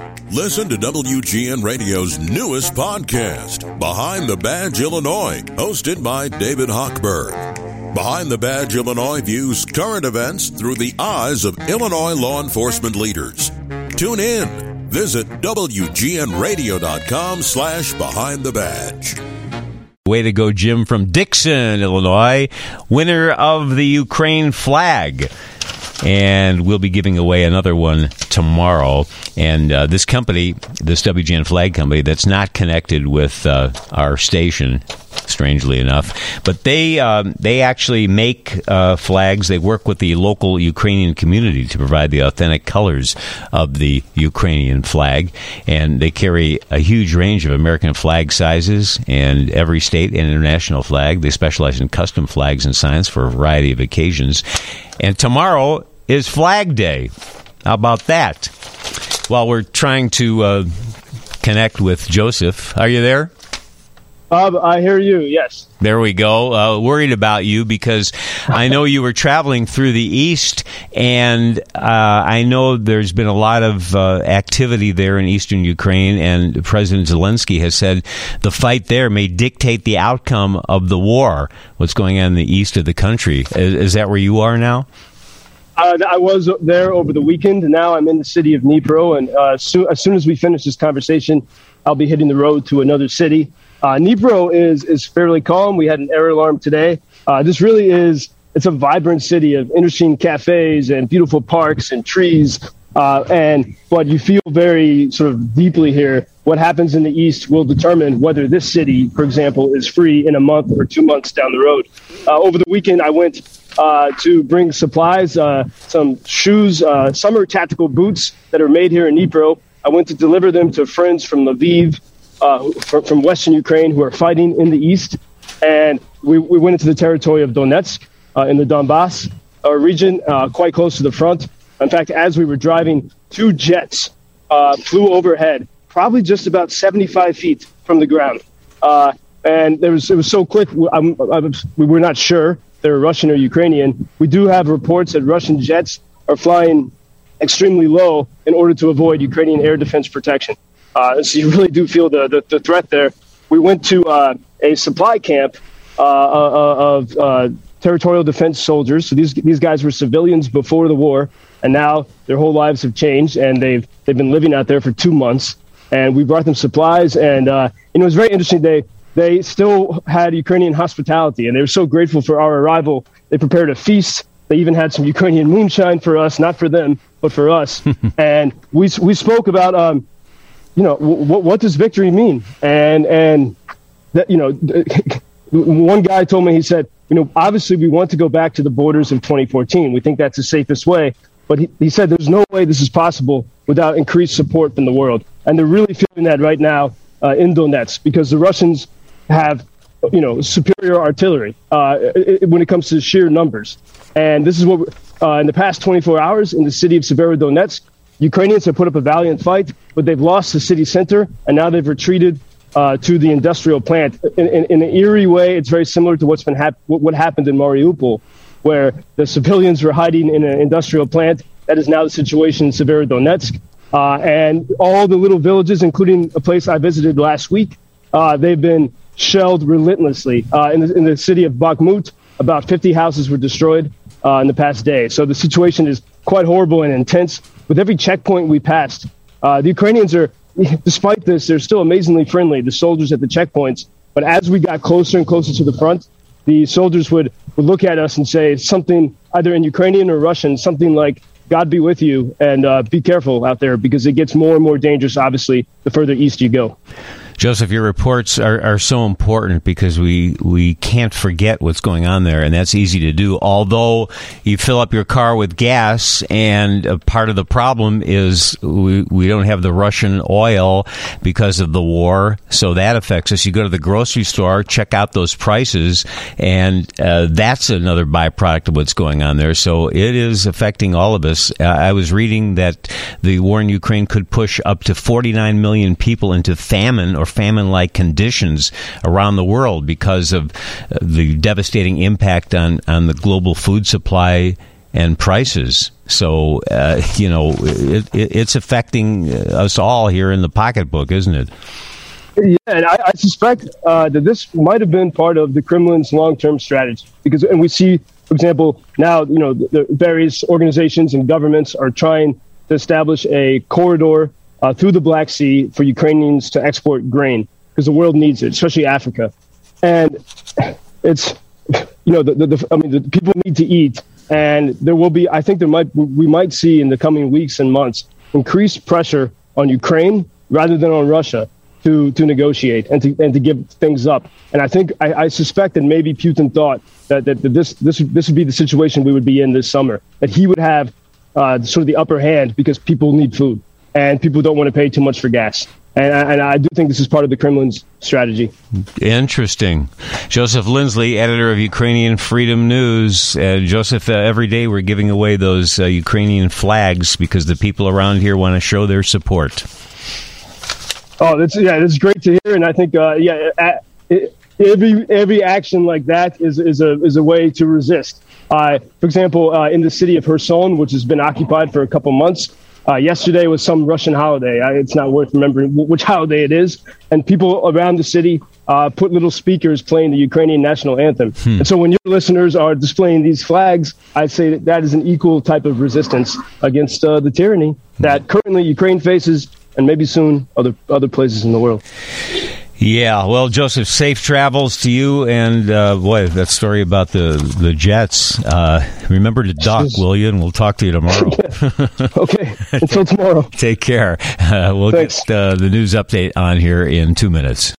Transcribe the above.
Listen to WGN Radio's newest podcast, Behind the Badge Illinois, hosted by David Hochberg. Behind the Badge Illinois views current events through the eyes of Illinois law enforcement leaders. Tune in. Visit WGNRadio.com/Behind the Badge. Way to go, Jim from Dixon, Illinois, winner of the Ukraine flag. And we'll be giving away another one tomorrow. And this company, this WGN flag company, that's not connected with our station, strangely enough, but they actually make flags. They work with the local Ukrainian community to provide the authentic colors of the Ukrainian flag. And they carry a huge range of American flag sizes and every state and international flag. They specialize in custom flags and signs for a variety of occasions. And tomorrow is Flag Day. How about that? While we're trying to connect with Joseph. Are you there? I hear you, yes. There we go. Worried about you because I know you were traveling through the East, and I know there's been a lot of activity there in eastern Ukraine, and President Zelensky has said the fight there may dictate the outcome of the war, what's going on in the east of the country. Is that where you are now? I was there over the weekend, and now I'm in the city of Dnipro, and as soon as we finish this conversation, I'll be hitting the road to another city. Dnipro is fairly calm. We had an air alarm today. This really it's a vibrant city of interesting cafes and beautiful parks and trees. But you feel very sort of deeply here. What happens in the East will determine whether this city, for example, is free in a month or 2 months down the road. Over the weekend, I went to bring supplies, some shoes, summer tactical boots that are made here in Dnipro. I went to deliver them to friends from Lviv, from Western Ukraine who are fighting in the East. And we went into the territory of Donetsk in the Donbass region, quite close to the front. In fact, as we were driving, 2 jets flew overhead, probably just about 75 feet from the ground. And it was so quick, we were not sure they were Russian or Ukrainian. We do have reports that Russian jets are flying extremely low in order to avoid Ukrainian air defense protection. So you really do feel the threat there. We went to a supply camp of territorial defense soldiers. So these guys were civilians before the war, and now their whole lives have changed, and they've been living out there for 2 months. And we brought them supplies, and it was very interesting. They still had Ukrainian hospitality, and they were so grateful for our arrival. They prepared a feast. They even had some Ukrainian moonshine for us, not for them, but for us. And we spoke about, what does victory mean? And that, one guy told me, he said, obviously we want to go back to the borders of 2014. We think that's the safest way. But he said there's no way this is possible without increased support from the world. And they're really feeling that right now in Donetsk, because the Russians have, superior artillery when it comes to sheer numbers. And this is what, in the past 24 hours in the city of Severodonetsk, Ukrainians have put up a valiant fight, but they've lost the city center, and now they've retreated to the industrial plant. In an eerie way, it's very similar to what happened in Mariupol, where the civilians were hiding in an industrial plant. That is now the situation in Severodonetsk. And all the little villages, including a place I visited last week, they've been shelled relentlessly. In the city of Bakhmut, about 50 houses were destroyed in the past day. So the situation is quite horrible and intense. With every checkpoint we passed, the Ukrainians are, despite this, they're still amazingly friendly, the soldiers at the checkpoints. But as we got closer and closer to the front, the soldiers would look at us and say something, either in Ukrainian or Russian, something like, God be with you, and be careful out there, because it gets more and more dangerous, obviously, the further east you go. Joseph, your reports are so important because we can't forget what's going on there, and that's easy to do. Although you fill up your car with gas, and a part of the problem is we don't have the Russian oil because of the war, so that affects us. You go to the grocery store, check out those prices, and that's another byproduct of what's going on there. So it is affecting all of us. I was reading that the war in Ukraine could push up to 49 million people into famine or famine-like conditions around the world because of the devastating impact on the global food supply and prices. So, it's affecting us all here in the pocketbook, isn't it? Yeah, and I suspect that this might have been part of the Kremlin's long-term strategy, and we see, for example, now the various organizations and governments are trying to establish a corridor through the Black Sea for Ukrainians to export grain because the world needs it, especially Africa, and it's the people need to eat, and there will be, I think we might see in the coming weeks and months increased pressure on Ukraine rather than on Russia to negotiate and to give things up. And I think I suspect that maybe Putin thought that this would be the situation we would be in this summer, that he would have sort of the upper hand because people need food and people don't want to pay too much for gas. And I do think this is part of the Kremlin's strategy. Interesting. Joseph Lindsley, editor of Ukrainian Freedom News. Joseph, every day we're giving away those Ukrainian flags because the people around here want to show their support. Oh, that's great to hear, and I think every action like that is a way to resist. For example, in the city of Kherson, which has been occupied for a couple months, yesterday was some Russian holiday. It's not worth remembering which holiday it is, and people around the city put little speakers playing the Ukrainian national anthem. And so when your listeners are displaying these flags, I'd say that is an equal type of resistance against the tyranny that currently Ukraine faces, and maybe soon other places in the world. Yeah, well, Joseph, safe travels to you, and that story about the jets. Remember to dock, will you? And we'll talk to you tomorrow. Okay, until tomorrow. Take care. We'll Thanks. Get the news update on here in 2 minutes.